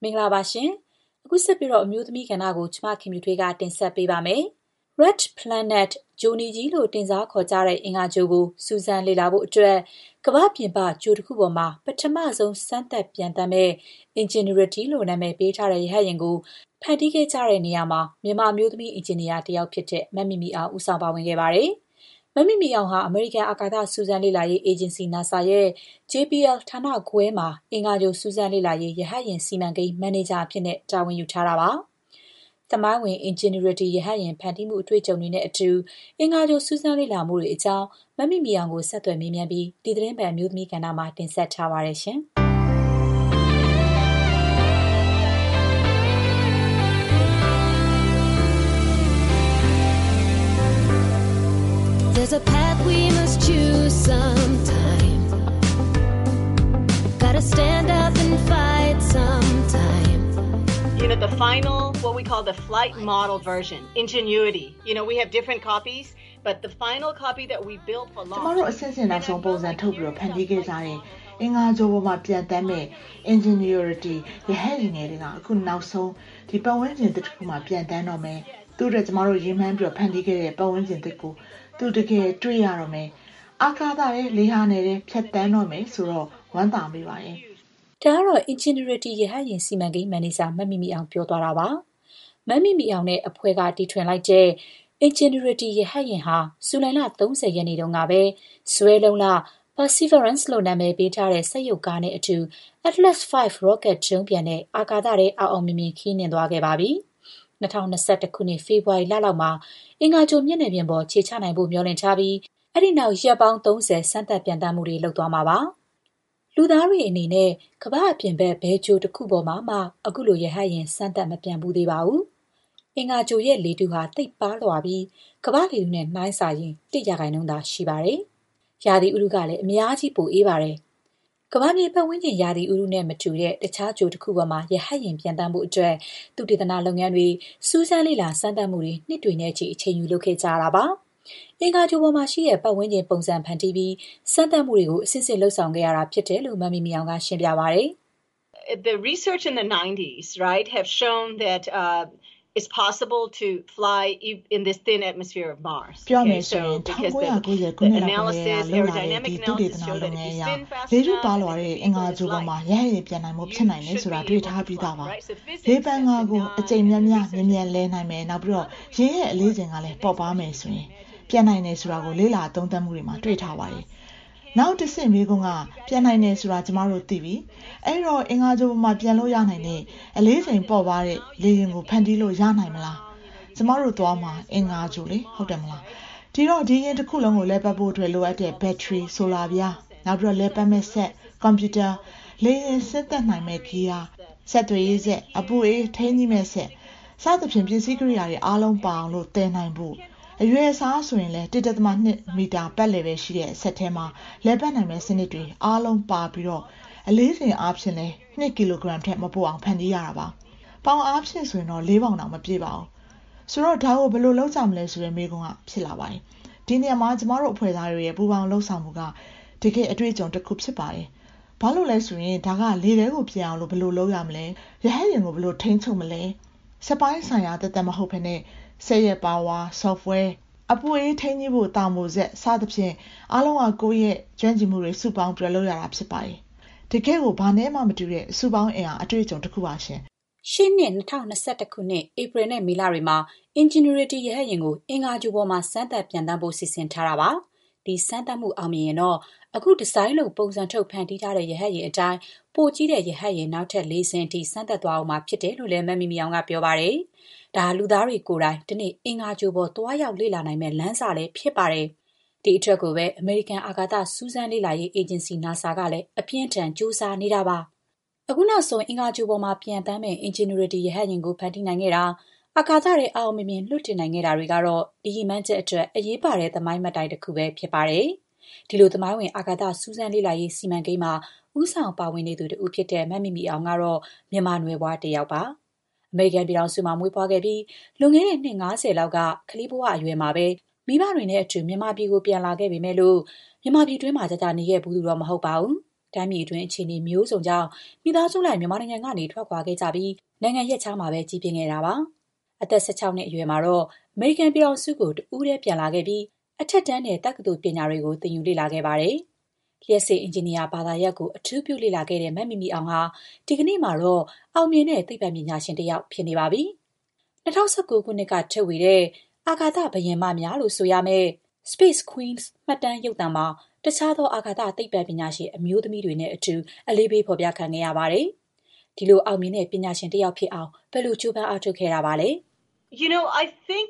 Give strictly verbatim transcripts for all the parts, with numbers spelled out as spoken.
မင်္ဂလာပါရှင်။အခုဆက်ပြီးတော့အမျိုးသမီးကဏ္ဍကိုကျမခင်မြူထွေးကတင်ဆက်ပေးပါမယ်။ Red Planet ဂျိုနီကြီးလို့တင်စားခေါ်ကြတဲ့အင်္ဂါဂြိုလ်ကိုစူးစမ်းလေ့လာဖို့အတွက်ကမ္ဘာပြင်ပဂြိုလ်တစ်ခုပေါ်မှာပထမဆုံးစမ်းသပ်ပျံသန်းမဲ့ Ingenuity လို့နာမည်ပေးထားတဲ့ရဟတ်ယာဉ်ကိုဖန်တီးခဲ့ကြတဲ့နေရာမှာမြန်မာအမျိုးသမီးအင်ဂျင်နီယာတစ်ယောက်ဖြစ်တဲ့မမီမီအောင်ဦးဆောင်ပါဝင်ခဲ့ပါတယ်။မမီမီအောင်ဟာအမေရိကန်အာကာသစူးစမ်းလေ့လာရေးအေဂျင်စီ NASA ရဲ့ ဂျေ ပီ အယ်လ် ဌာနခွဲမှာအင်္ဂါဂြိုလ်စူးစမ်းလေ့လာရေးရဟတ်ယာဉ်စီမံကိန်းမန်နေဂျာအဖြစ်နဲ့တာဝန်ယူထားတာပါ။သမိုင်းဝင် Ingenuity ရဟတ်ယာဉ်ဖန်တီးမှုအတွေ့အကြုံတွေနဲ့အတူအင်္ဂါဂြိုလ်စူးစမ်းလေ့လာမှုတွေအကြောင်းမမီမီအောင်ကိုဆက်သွယ်မေးမြန်းပြီးဒီသတင်းပတ်အမျိုးသမီးကဏ္ဍမှာတင်ဆက်ထားပါတယ်ရှင်။ There's a path we must choose sometime. Gotta stand up and fight sometime. You know, the final, what we call the flight model version, Ingenuity. You know, we have different copies, but the final copy that we built for launch. ကျမတို့အစစ်အစင်နောက်ဆုံးပုံစံထုတ်ပြီးတော့ဖန်တီးခဲ့ကြတဲ့အင်္ဂါဂြိုလ်ပေါ်မှာပြန်တမ်းမဲ့ Ingenuity ရဟတ်ယာဉ်ငယ်တွေကအခုနောက်ဆုံးဒီပတ်ဝန်းကျင်တစ်ခုမှာပြန်တမ်းတော့မယ်။သူတို့ကျမတို့ရေးမှန်းပြီးတော့ဖန်တီးခဲ့တဲ့ပတ်ဝန်းကျင်တစ်ခုသူတကယ်တွေ့ရတော့မယ်။အာကာသရဲ့လေဟာနယ်ဖြတ်တန်းတော့မယ်ဆိုတော့ဝမ်းသာမိပါရဲ့။ဒါကတော့ Ingenuity ရဟတ်ယာဉ်စီမံကိန်းမန်နေဂျာမမီမီအောင်ပြောသွားတာပါ။မမီမီအောင်နဲ့အဖွဲ့ကတီထွင်လိုက်တဲ့ Ingenuity ရဟတ်ယာဉ်ဟာဇူလိုင်လသုံးဆယ်ရက်နေ့တုန်းကပဲဇွဲလုံးလ Perseverance လို့နာမည်ပေးထားတဲ့စက်ရုပ်ကားနဲ့အတူ Atlas ၅ rocket ဒုံးပျံနဲ့အာကာသထဲအောင်အောင်မြင်မြင်ခီးနှင်သွားခဲ့ပါပြီ။၂၀၂၁ခုနှစ်ဖေဖော်ဝါရီလလောက်မှာအင်္ဂါဂြိုလ်မျက်နှာပြင်ပေါ်ခြေချနိုင်ဖို့မျှော်လင့်ထားပြီးအဲ့ဒီနောက်ရက်ပေါင်းသုံးဆယ်စမ်းသပ်ပျံသန်းမှုတွေလုပ်သွားမှာပါ။လူသားတွေအနေနဲ့ကမ္ဘာအပြင်ဘက်ဘယ်ဂြိုလ်တစ်ခုပေါ်မှာမှအခုလိုရဟတ်ယာဉ်စမ်းသပ်မပျံဘူးသေးပါဘူး။အင်္ဂါဂြိုလ်ရဲ့လေထုဟာသိပ်ပါးလွှာပြီးကမ္ဘာလေထုနဲ့နှိုင်းစာရင်တစ်ရာခိုင်နှုန်းသာရှိပါတယ်။ရာသီဥတုကလည်းအများကြီးပိုအေးပါတယ်။ကမ္ဘာမြေပတ်ဝန်းကျင်ရာသီဥတုနဲ့မတူတဲ့တခြားဂြိုလ်တစ်ခုပေါ်မှာရဟတ်ယာဉ်ပျံသန်းဖို့အတွက်သုတေသနလုပ်ငန်းတွေစူးစမ်းလေ့လာစမ်းသပ်မှုတွေနှစ်တွေနဲ့ချီအချိန်ယူလုပ်ခဲ့ကြတာပါ။အင်္ဂါဂြိုလ်ပေါ်မှာရှိတဲ့ပတ်ဝန်းကျင်ပုံစံဖန်တီးပြီးစမ်းသပ်မှုတွေကိုအစစ်အစစ်လုပ်ဆောင်ခဲ့ရတာဖြစ်တယ်လို့မမီမီအောင်ကရှင်းပြပါတယ်။ The research in the nineties, right, have shown that uh, it's possible to fly in this thin atmosphere of Mars. Okay, so because the, the analysis, aerodynamic analysis showed that if you spin fast enough, လေထုပါလွှာတဲ့အင်္ဂါဂြိုလ်ပေါ်မှာရဟတ်ယာဉ်ပြန်နိုင်မှုဖြစ်နိုင်တယ်ဆိုတာတွေ့ထားပြီးသားပါ။လေပန်းကားကိုအကြိမ်များများမြင်မြန်လဲနိုင်မယ်နောက်ပြီးတော့ရင်းရဲ့အလေးချိန်ကလည်းပေါ့ပါမယ်ဆိုရင်ပြန်နိုင်တယ်ဆိုတာကိုလေ့လာသုံးသပ်မှုတွေမှာတွေ့ထားပါတယ်။နောက်တစ်ဆင့်မေးခွန်းကပြန်နိုင်တယ်ဆိုတာကျမတို့သိပြီ။အဲ့တော့အင်္ဂါဂြိုလ်ပေါ်မှာပြန်လို့ရနိုင်တဲ့အလေးချိန်ပေါ့ပါတဲ့လေယာဉ်ကိုဖန်တီးလို့ရနိုင်မလား။ကျမတို့သွားမှာအင်္ဂါဂြိုလ်လေဟုတ်တယ်မလား။ဒီတော့ဒီရင်တစ်ခုလုံးကိုလဲပတ်ဖို့အတွက်လိုအပ်တဲ့ battery, solar ပြားနောက်ပြီးတော့လဲပတ်မဲ့ဆက် computer လေယာဉ်စစ်သက်နိုင်မဲ့ gear ဆက်သွယ်ရေးဆက်အပူအေးထိန်းကြီးမဲ့ဆက်စသဖြင့်ပစ္စည်းကိရိယာတွေအားလုံးပါအောင်လို့တည်နိုင်ဖို့အရွယ်အစားဆိုရင်လည်း တစ် မီတာပတ်လည်ပဲရှိတဲ့အဆက်ထဲမှာလဲပတ်နိုင်မဲ့စနစ်တွေအားလုံးပါပြီးတော့အလေးချိန်အားဖြင့်လည်းနှစ်ကီလိုဂရမ်ထက်မပိုအောင်ဖန်တီးရတာပါ။ပေါင်အားဖြင့်ဆိုရင်တော့လေးပေါင်တောင်မပြည့်ပါဘူး။ဆိုတော့ဒါကိုဘယ်လိုလုပ်ကြမလဲဆိုတဲ့မေးခွန်းကဖြစ်လာပါတယ်။ဒီနေရာမှာကျမတို့အဖွဲ့သားတွေရဲ့ပူးပေါင်းလှုပ်ဆောင်မှုကတကယ်အတွေ့အကြုံတစ်ခုဖြစ်ပါတယ်။ဘာလို့လဲဆိုရင်ဒါကလေထဲကိုပြန်အောင်လို့ဘယ်လိုလုပ်ရမလဲ။ရဟတ်ယာဉ်ကိုဘယ်လိုထိန်းချုပ်မလဲ။စပိုင်းဆိုင်ရာတသက်မဟုတ်ဘဲနဲ့ဆက်ရက်ပါဝါ softwareအပူအေးထိန်းကြီးဖို့တာမိုဆက်စသဖြင့်အားလုံးကကိုယ့်ရဲ့ကျွမ်းကျင်မှုတွေစုပေါင်းပြလုပ်ရတာဖြစ်ပါတယ်။တကယ်ကိုဘာနဲ့မှမတူတဲ့စုပေါင်းအင်အားအတွေ့အကြုံတစ်ခုပါရှင်။ရှင်းနှစ်၂၀၂၁ခုနှစ်ဧပြီနဲ့မေလတွေမှာ Ingenuity ရဟတ်ယာဉ်ကိုအင်္ဂါဂြိုလ်ပေါ်မှာစမ်းသပ်ပျံသန်းဖို့စီစဉ်ထားတာပါ။ဒီစမ်းသပ်မှုအောင်မြင်ရင်တော့အခုဒီဇိုင်းလို့ပုံစံထုတ်ဖန်တီးထားတဲ့ရဟတ်ယာဉ်အတိုင်းပိုကြီးတဲ့ရဟတ်ယာဉ်နောက်ထပ်လေးစင်းအထိစမ်းသပ်သွားအောင်မှာဖြစ်တယ်လို့လည်းမမီမီအောင်ကပြောပါတယ်။ဒါလူသားတွေကိုယ်တိုင်ဒီနေ့အင်္ဂါဂြိုလ်ပေါ်သွားရောက်လေ့လာနိုင်မဲ့လမ်းစာလည်းဖြစ်ပါတယ်။ဒီအတွက်ကိုပဲအမေရိကန်အာကာသစူးစမ်းလေ့လာရေးအေဂျင်စီ NASA ကလည်းအပြင်းထန်စူးစမ်းနေတာပါ။အခုနောက်ဆုံးအင်္ဂါဂြိုလ်ပေါ်မှာပြန်တမ်းမဲ့ Ingenuity ရဟတ်ယာဉ်ကိုဖန်တီးနိုင်ခဲ့တာအာကာသထဲအောင်မြင်မြင်လွှတ်တင်နိုင်ခဲ့တာတွေကတော့ဒီရည်မှန်းချက်အတွက်အရေးပါတဲ့သမိုင်းမှတ်တိုင်တစ်ခုပဲဖြစ်ပါတယ်။ဒီလိုသမိုင်းဝင်အာကာသစူးစမ်းလေ့လာရေးစီမံကိန်းမှာဦးဆောင်ပါဝင်နေသူတူဖြစ်တဲ့မမီမီအောင်ကတော့မြန်မာနွယ်ဘွားတစ်ယောက်ပါ။အမေရိကန်ပြည်ထောင်စုမှာမွေးဖွားခဲ့ပြီးလွန်ခဲ့တဲ့နှစ်ငါးဆယ်လောက်ကကလေးဘဝအရွယ်မှာပဲမိ မိဘတွေနဲ့အတူမြန်မာပြည်ကိုပြန်လာခဲ့ပေမဲ့လို့မြန်မာပြည်တွင်းမှာကြာကြာနေခဲ့ဘူးသူတော့မဟုတ်ပါဘူး။တိုင်းပြည်တွင်းအခြေအနေမျိုးစုံကြောင့်မိသားစုလိုက်မြန်မာနိုင်ငံကနေထွက်ခွာခဲ့ကြပြီးနိုင်ငံရပ်ခြားမှာပဲကြီးပြင်းခဲ့တာပါ။အသက်၁၆နှစ်အရွယ်မှာတော့အမေရိကန်ပြည်ထောင်စုကိုတူးတည်းပြန်လာခဲ့ပြီးအထက်တန်းနဲ့တက္ကသိုလ်ပညာတွေကိုသင်ယူလေ့လာခဲ့ပါတယ်။လျှက်စစ်အင်ဂျင်နီယာဘာသာရပ်ကိုအထူးပြုလေ့လာခဲ့တဲ့မမီမီအောင်ဟာဒီကနေ့မှာတော့အောင်မြင်တဲ့သိပ္ပံပညာရှင်တစ်ယောက်ဖြစ်နေပါပြီ။၂၀၁၉ခုနှစ်ကထုတ်ဝေတဲ့အာကာသဘယင်မများလို့ဆိုရမယ့် Space Queens မှတ်တမ်းရုပ်သံမှာတခြားသောအာကာသသိပ္ပံပညာရှင်အမျိုးသမီးတွေနဲ့အတူအလေးပေးဖော်ပြခံခဲ့ရပါတယ်။ဒီလိုအောင်မြင်တဲ့ပညာရှင်တစ်ယောက်ဖြစ်အောင်ဘယ်လိုကြိုးပမ်းအားထုတ်ခဲ့တာပါလဲ။ You know, I think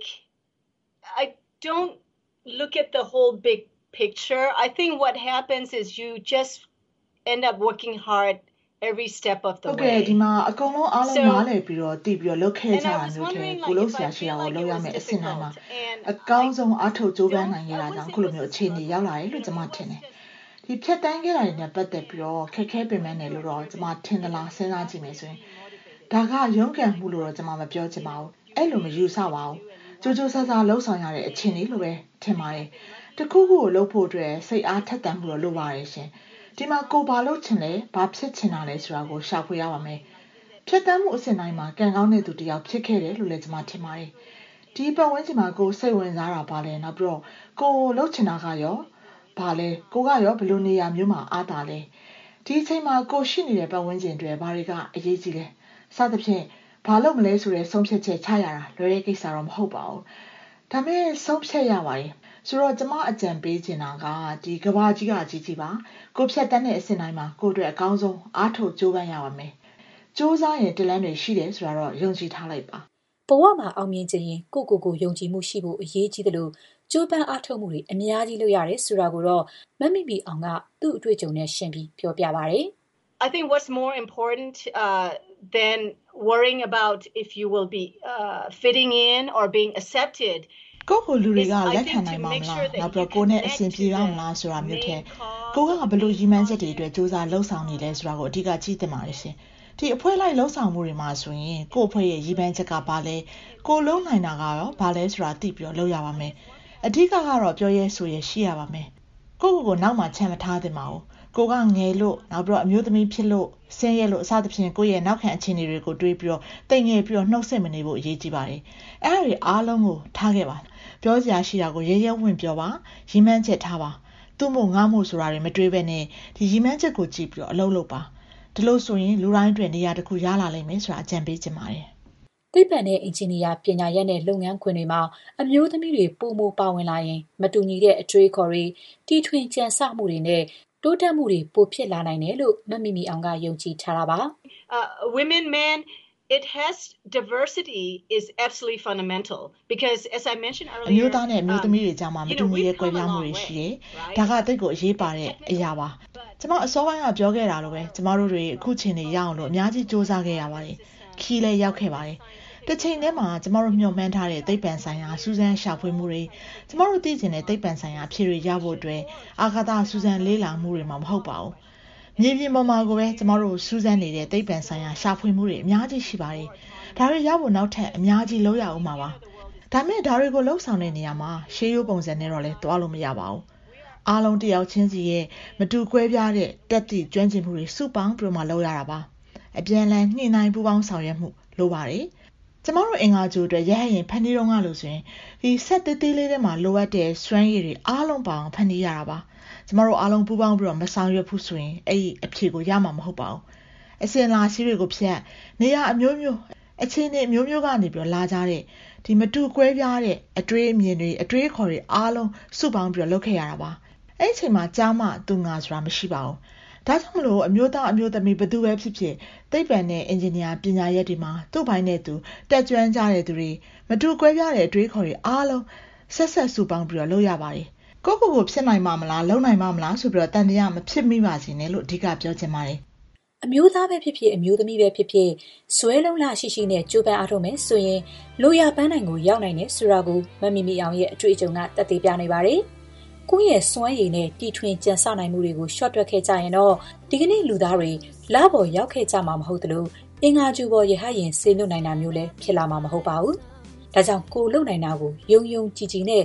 I don't look at the whole big picture. I think what happens is you just end up working hard every step of the way. Okay, ဒီမှာအကုန်လုံးအားလုံးနားလည်ပြီးတော့တည်ပြီးတော့လုပ်ခဲ့ကြတာမျိုးတဲ့ကိုလို့ဆရာရှိအောင်လုပ်ရမယ်အစင်တိုင်းမှာအကောင်းဆုံးအားထုတ်ကြိုးပမ်းနိုင်ရတာကြောင့်ခုလိုမျိုးအခြေအနေရောက်လာတယ်လို့ကျွန်မထင်တယ်။ဒီဖြတ်တန်းခဲ့တာတွေနဲ့ပတ်သက်ပြီးတော့ခက်ခဲပင်ပန်းတယ်လို့တော့ကျွန်မထင်သလားစဉ်းစားကြည့်မယ်ဆိုရင်ဒါကရုန်းကန်မှုလို့တော့ကျွန်မမပြောချင်ပါဘူး။အဲ့လိုမယူဆပါဘူး။ကြိုးကြိုးဆဆလှုပ်ဆောင်ရတဲ့အခြေအနေလို့ပဲထင်ပါတယ်။တခုခုကိုလုပ်ဖို့အတွက်စိတ်အားထက်သန်မှုတော့လိုပါတယ်ရှင်။ဒီမှာကိုဘာလုပ်ချင်လဲဘာဖြစ်ချင်တာလဲဆိုတာကိုရှာဖွေရပါမယ်။ဖြတ်တန်းမှုအစဉ်တိုင်းမှာကံကောင်းတဲ့သူတစ်ယောက်ဖြစ်ခဲ့တယ်လို့လည်းကျွန်မထင်ပါတယ်။ဒီပတ်ဝန်းကျင်မှာကိုစိတ်ဝင်စားတာပါလဲနောက်ပြီးတော့ကိုလုပ်ချင်တာကရောဘာလဲကိုကရောဘယ်လိုနေရာမျိုးမှာအားတာလဲဒီအချိန်မှာကိုရှိနေတဲ့ပတ်ဝန်းကျင်တွေဘာတွေကအရေးကြီးလဲစသဖြင့်ဘာလို့မလဲဆိုတဲ့ဆုံးဖြတ်ချက်ချရတာလွယ်တဲ့ကိစ္စတော့မဟုတ်ပါဘူးဒါပေမဲ့ဆုံးဖြတ်ရပါတယ်ဆိုတော့ကျမအကြံပေးချင်တာကဒီကဘာကြီးကကြီးကြီးပါကိုဖြတ်တန်းတဲ့အစဉ်တိုင်းမှာကိုအတွက်အကောင်းဆုံးအားထုတ်ကြိုးပမ်းရပါမယ်စူးစမ်းရင်တလန်းတွေရှိတယ်ဆိုတာတော့ယုံကြည်ထားလိုက်ပါဘဝမှာအောင်မြင်ခြင်းရင်ကိုကိုကိုယုံကြည်မှုရှိဖို့အရေးကြီးတယ်လို့ကျိုးပန်းအားထုတ်မှုတွေအများကြီးလုပ်ရတယ်ဆိုတာကိုတော့မမီမီအောင်ကသူ့အတွေ့အကြုံနဲ့ရှင်းပြီးပြောပြပါတယ် I think what's more important uh, than worrying about if you will be uh, fitting in or being accepted ကိုကိုလူတွေကလက်ခံနိုင်မှာမလားနောက်ပြီးကိုနဲ့အဆင်ပြေရမလားဆိုတာမျိုးထဲကိုကဘယ်လိုရည်မှန်းချက်တွေအတွက်စူးစမ်းလှုပ်ဆောင်နေလဲဆိုတာကိုအဓိကကြည့်တင်ပါတယ်ရှင်ဒီအဖွဲလိုက်လှုပ်ဆောင်မှုတွေမှာဆိုရင်ကို့အဖွဲရဲ့ရည်မှန်းချက်ကဘာလဲကိုလုံးနိုင်တာကရောဘာလဲဆိုတာသိပြီးတော့လုပ်ရပါမယ်အဓိကကတော့ပြောရဲဆိုရဲရှိရပါမယ်ကိုကိုကိုနောက်မှချမ်းမထားသင့်ပါဘူးကိုကငယ်လို့နောက်ပြီးတော့အမျိုးသမီးဖြစ်လို့ဆင်းရဲလို့အစသဖြင့်ကိုရဲ့နောက်ခံအခြေအနေတွေကိုတွေးပြီးတော့တိမ်ငယ်ပြီးတော့နှုတ်ဆက်မနေဖို့အရေးကြီးပါတယ်အဲ့ဒါတွေအားလုံးကိုထားခဲ့ပါပြောစရာရှိတာကိုရဲရဲဝံ့ပြောပါရည်မှန်းချက်ထားပါသူ့မို့ငါ့မို့ဆိုတာတွေမတွေးဘဲနဲ့ဒီရည်မှန်းချက်ကိုကြည့်ပြီးတော့အလုပ်လုပ်ပါဒီလိုဆိုရင်လူတိုင်းတွေနေရာတစ်ခုရလာလိမ့်မယ်ဆိုတာအကြံပေးချင်ပါတယ်သိပ္ပံနဲ့အင်ဂျင်နီယာပညာရပ်နဲ့လုပ်ငန်းခွင်တွေမှာအမျိုးသမီးတွေပိုမိုပါဝင်လာရင်မတူညီတဲ့အတွေးခေါ်တွေတီထွင်ကြံစမှုတွေနဲ့တိုးတက်မှုတွေပိုဖြစ်လာနိုင်တယ်လို့မမီမီအောင်ကယုံကြည်ထားတာပါ uh, women men it has diversity is absolutely fundamental because as I mentioned earlier အမျိုးသားနဲ့အမျိုးသမီးတွေကြားမှာမတူညီတဲ့ကွဲပြားမှုတွေရှိတယ်ဒါကတိတ်ကိုအရေးပါတဲ့အရာပါကျမအစောပိုင်းကပြောခဲ့တာလိုပဲကျမတို့တွေအခုချိန်နေရအောင်လို့အများကြီးစူးစမ်းခဲ့ရပါတယ်ခီးလဲရောက်ခဲ့ပါတယ်တစ်ချိန်တည်းမှာကျမတို့မျှော်မှန်းထားတဲ့သိပ္ပံဆိုင်ရာစူးစမ်းရှာဖွေမှုတွေကျမတို့သိချင်တဲ့သိပ္ပံဆိုင်ရာအဖြေတွေရဖို့အတွက်အာကာသစူးစမ်းလေ့လာမှုတွေမှာမဟုတ်ပါဘူးမြေပြင်ပေါ်မှာကိုပဲကျမတို့စူးစမ်းနေတဲ့သိပ္ပံဆိုင်ရာရှာဖွေမှုတွေအများကြီးရှိပါတယ်ဒါတွေရဖို့နောက်ထပ်အများကြီးလုပ်ရအောင်ပါပါဒါမဲ့ဒါတွေကိုလှုပ်ဆောင်တဲ့နေရာမှာရှေးရိုးပုံစံနဲ့တော့လဲတွားလို့မရပါဘူးအားလုံးတယောက်ချင်းစီရဲ့မတူကွဲပြားတဲ့တက်သည့်ကျွမ်းကျင်မှုတွေစုပေါင်းပြီးမှလုပ်ရတာပါအပြန်လည်ညှိနှိုင်းပူးပေါင်းဆောင်ရွက်မှုလိုပါတယ်ကျမတို့အင်္ဂါကျိုးအတွက်ရဟရင်ဖန်တီးတော့ကလို့ဆိုရင်ဒီဆက်သေးသေးလေးထဲမှာလိုအပ်တဲ့စွမ်းရည်တွေအားလုံးပေါင်းဖန်တီးရတာပါကျမတို့အားလုံးပူးပေါင်းပြီးတော့မဆောင်ရွက်ဘူးဆိုရင်အဲ့ဒီအဖြေကိုရမှာမဟုတ်ပါဘူးအစင်လာရှိတွေကိုဖြတ်နေရအမျိုးမျိုးအချင်းတွေအမျိုးမျိုးကနေပြီးတော့လာကြတဲ့ဒီမတူကွဲပြားတဲ့အတွေးအမြင်တွေအတွေးခေါ်တွေအားလုံးစုပေါင်းပြီးတော့လုပ်ခဲ့ရတာပါအဲ့ဒီအချိန်မှာကြားမသူငါဆိုတာမရှိပါဘူးဒါကြောင့်မလို့အမျိုးသားအမျိုးသမီးဘယ်သူပဲဖြစ်ဖြစ်သိပ္ပံနဲ့အင်ဂျင်နီယာပညာရပ်တွေမှာသူ့ဘိုင်းနဲ့သူတက်ကြွကြတဲ့သူတွေမတူကွဲပြားတဲ့အတွေးခေါ်တွေအားလုံးဆက်ဆက်စုပေါင်းပြီးတော့လုပ်ရပါတယ်ကိုကိုကိုဖြစ်နိုင်မှာမလားလုပ်နိုင်မှာမလားဆိုပြီးတော့တန်တရားမဖြစ်မိပါစေနဲ့လို့အဓိကပြောချင်ပါတယ်အမျိုးသားပဲဖြစ်ဖြစ်အမျိုးသမီးပဲဖြစ်ဖြစ်ဇွဲလုံးလာရှိရှိနဲ့ကြိုးပမ်းအားထုတ်မယ်ဆိုရင်လိုရာပန်းနိုင်ကိုရောက်နိုင်တယ်ဆိုတာကိုမမီမီအောင်ရဲ့အတွေ့အကြုံကသက်သေပြနေပါတယ်ကိုယ့်ရဲ့စွမ်းရည်နဲ့တီထွင်ကြံစနိုင်မှုတွေကိုရှော့တွက်ခဲ့ကြရင်တော့ဒီကနေ့လူသားတွေလပေါ်ရောက်ခဲ့ကြမှာမဟုတ်သလိုအင်္ဂါကျူပေါ်ရဟရင်ဆေးလွတ်နိုင်တာမျိုးလည်းဖြစ်လာမှာမဟုတ်ပါဘူး။ဒါကြောင့်ကိုလုံနိုင်တာကိုယုံယုံကြည်ကြည်နဲ့မ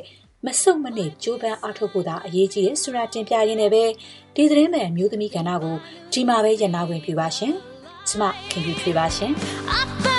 မဆုတ်မနစ်ကြိုးပမ်းအားထုတ်ဖို့သာအရေးကြီးတယ်ဆိုတာတင်ပြရင်းနဲ့ပဲဒီသတင်းမှန်မျိုးသမီးကဏ္ဍကိုဒီမှာပဲရနာဝင်ပြပါရှင်။ကျမခင်ဗျူထွေးပါရှင်။